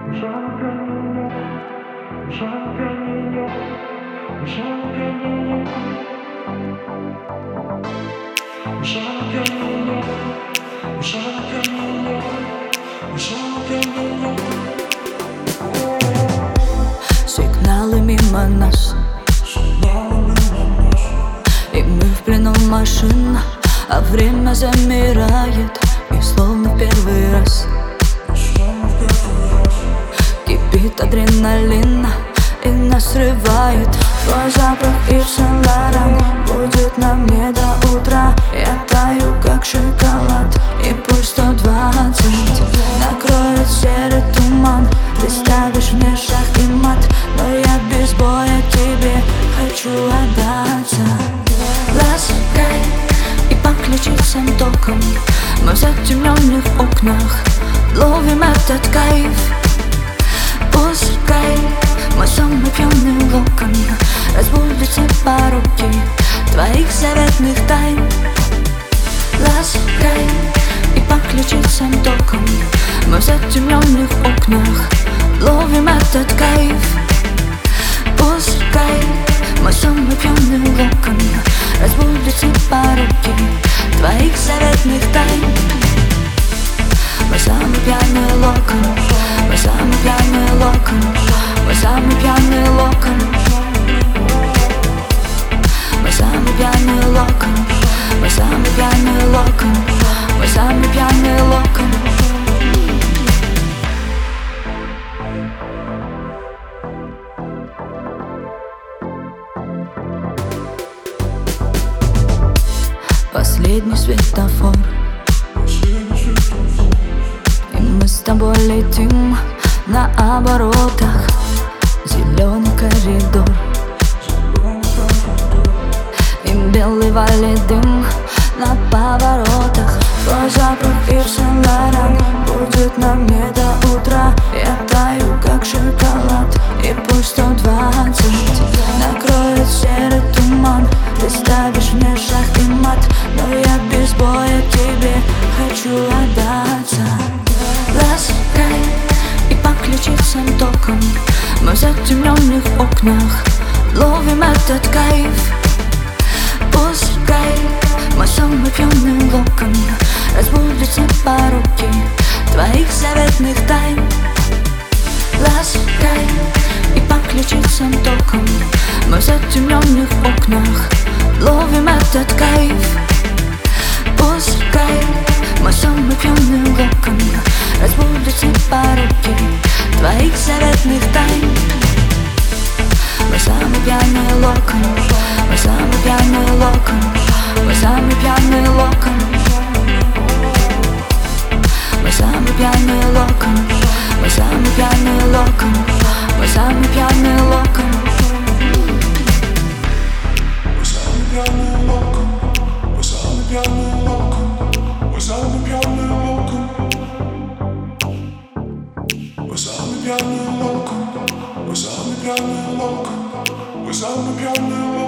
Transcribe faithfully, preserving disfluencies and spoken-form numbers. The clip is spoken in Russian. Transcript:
Сигналы мимо нас, и мы в плену машин, а время замирает, и словно в первый раз кипит адреналин, и нас срывает. Твой запах и Сен-Лоран будет на мне до утра. Я таю, как шоколад, и пусть сто двадцать накроет серый туман. Ты ставишь мне шах и мат, но я без боя тебе хочу отдаться. Ласкай и по ключицам током, мы в затемненных окнах ловим этот кайф. Пускай мой самый пьяный локон разбудит все пороки твоих заветных тайн. Ласкай и по ключицам током, мы в затемненных окнах ловим этот кайф. Пускай мой самый пьяный локон разбудит все пороки твоих заветных тайн. Мой самый пьяный локон, мой самый пьяный локон, мой самый пьяный локон, мой самый пьяный локон, мой самый пьяный локон, мой самый пьяный локон. Последний светофор, и мы с тобой летим на оборотах. Зеленый коридор и белый валит дым на поворотах. Твой запах и Сен-Лоран будет на мне до утра. Я таю, как шоколад, и пусть сто двадцать накроет серый туман. Ты ставишь мне шах и мат, но я без боя тебе хочу отдаться. Ласкай и по ключицам током, мы в затемненных окнах ловим этот кайф. Пускай мой самый пьяный локон разбудит все пороки твоих заветных тайн. Ласкай и по ключицам током, мы в затемненных окнах ловим этот кайф. Пускай мой самый пьяный локон разбудит все пороки твоих заветных тайн. Мой самый пьяный локон, мой самый пьяный локон, мой самый пьяный локон, мой самый пьяный локон, мой самый пьяный локон, мой самый пьяный локон. Мой самый пьяный локон, мой самый пьяный локон, мой самый пьяный локон, мой самый пьяный локон, мой самый пьяный локон, мой самый пьяный локон.